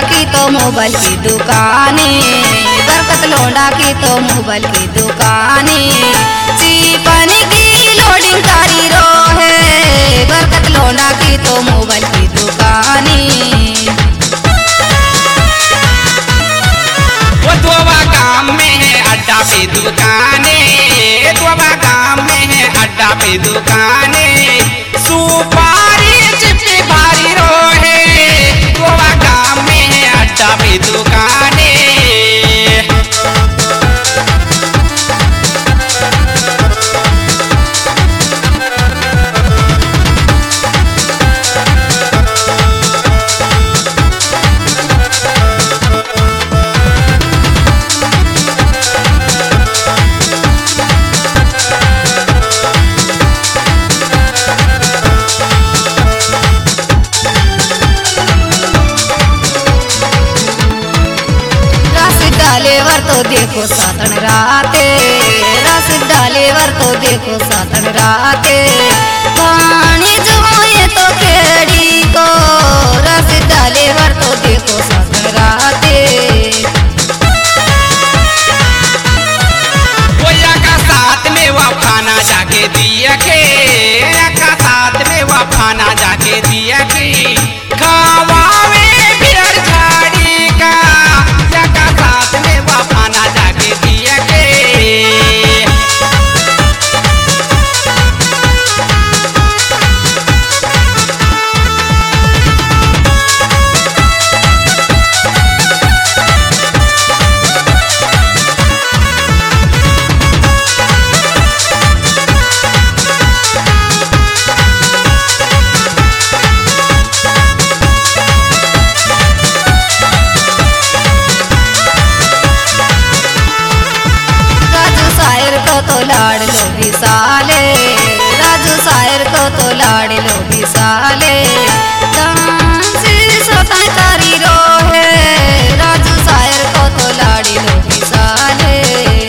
की तो मोबाइल की दुकाने, बरकत लोंडा की तो मोबाइल की दुकाने, चिपन की लोडिंग कारी रो है, बरकत लोंडा की तो मोबाइल की दुकाने। वो दोबा गांव में है अड्डा पे दुकाने, दोबा गांव में है अड्डा पे दुकाने, सुपारी चिप्पी भारी रो है, दोबा गांव में है अड्डा पे दुकाने। डालेवर तो देखो सातन राते, रस डालेवर तो देखो सातन राते, पानी जो ये तो केड़ी को, रस डालेवर तो देखो सातन राते। वो का साथ में वफाना जाके दिया के, का साथ में वफाना जाके दिया के, खावावे बियर झाड़ी का, का साथ में वफाना जाके दिया के। तो लाड़ लो विसाले, राजू शायर को तो लाड़ लो विसाले, कारी रो है, राजू शायर को तो लाड़ी लो विसाले।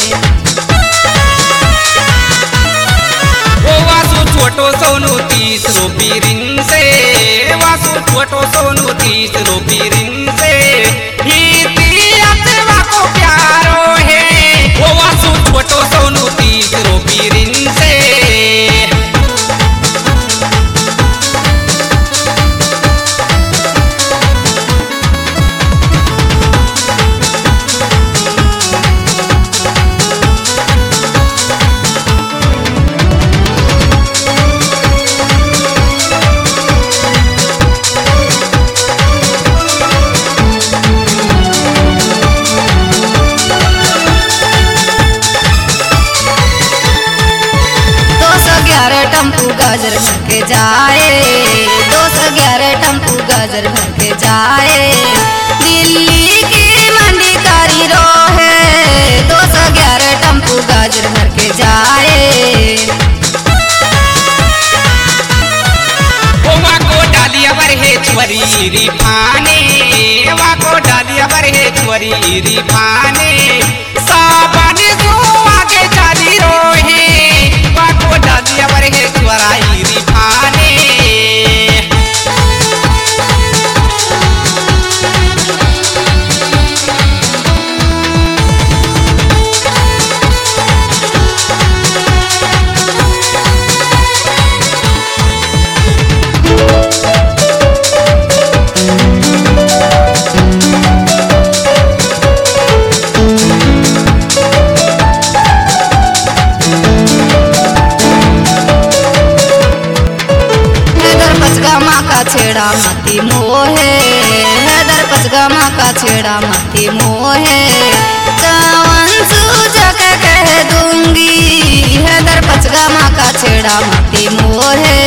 ओ वासु छोटो सोनू 30 रूपी रिन से, वासु छोटो सोनू 30 रूपी रिन से, ही तीरवा को प्यारो है, ओ वासु छोटो सोनू 30 रूपी रिन से। टम्पू गाजर भर के जाए, 211 टम्पू गाजर भर के जाए, दिल्ली की मंडी कारी रो है, 211 टम्पू गाजर भर के जाए। को डालिया बर है छुरी रिफाने, को डालिया बर है छुरी रिफाने, साबन जो आगे चाली रो है, को डालिया बर है छुराई रिफाने। छेड़ा मती मोहे, हैदर पचगामा का छेड़ा मती मोहे, चवन सूझ के कह दूंगी, हैदर पचगामा का छेड़ा मती मोहे।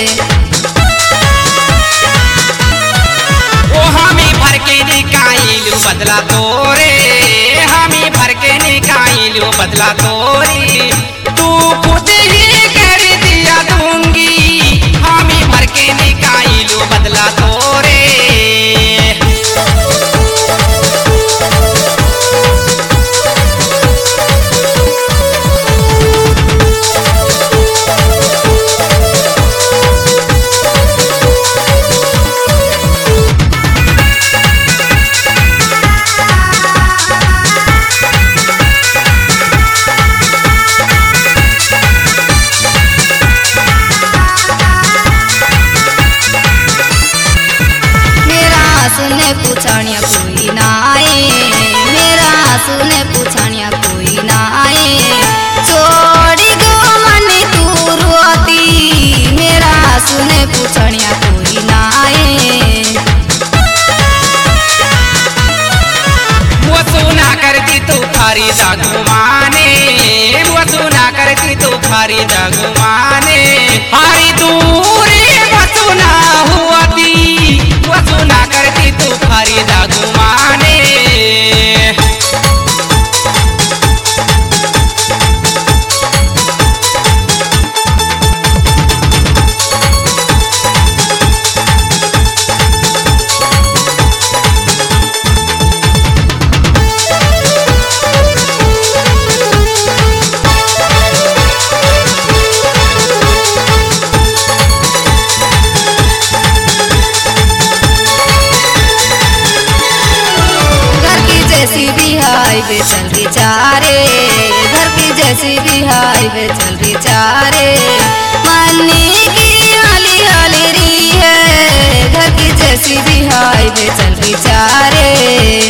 ओ हमी भर के निकाइलू बदला तोरे, हमी भर के निकाइलू बदला तोरी, तू खुद ही कर दिया दूंगी, हमी भर के निकाइलू बदला तोरे। सुने पूछानिया कोई ना आए, मेरा सुने पूछानिया कोई ना आए। छोड़ी गो मन तू रोती, मेरा सुने पूछानिया कोई ना आए। वो सुना करती तू फारी दागुमाने, वो सुना करती तू फारी दागुमाने। हारी दूरी वो सुना हुआती, वो सुना करती तू फारी दागुमाने। हाईवे चल रही चारे, घर की जैसी भी हाईवे चल रही चारे। मन्नी की हाली हाली री है, घर की जैसी भी हाईवे चल रही चारे।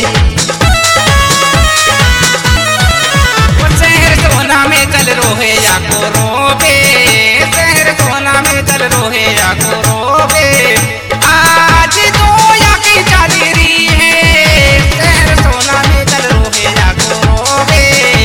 शहर सोना में चल रोहे या को रोबे, शहर सोना में चल रोहे या को रोबे। आज तो या की चाली री है, शहर सोना में चल रोहे या को रोबे।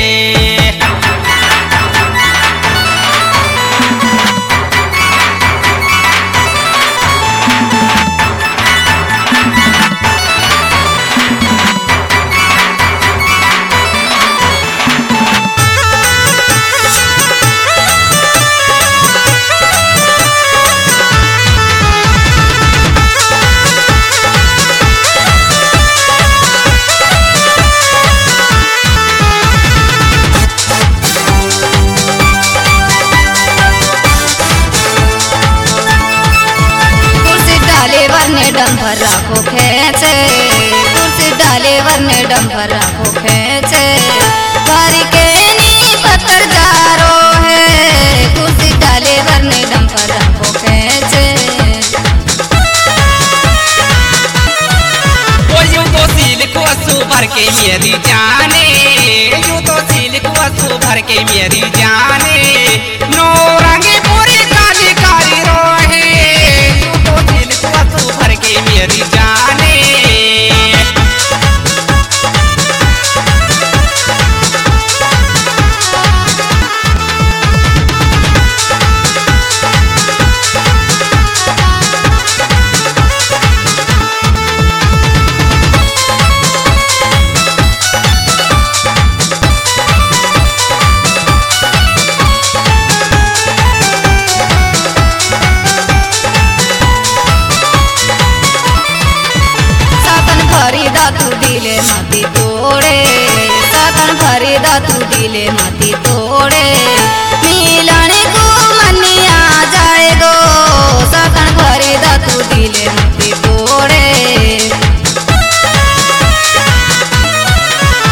वरने डंपर राखो खेचे, कुर्सी डाले वरने डंपर राखो खेचे। घर के नी पत्थर जारो है, कुर्सी डाले वरने डंपर राखो खेचे। वो यूं तो सिल्क वसु भर के मेरी जाने, यूं तो सिल्क वसु भर के मेरी जाने। नौरंगी पूरी काली काली रोहे, यूं तो सिल्क वसु भर के मेरी जाने।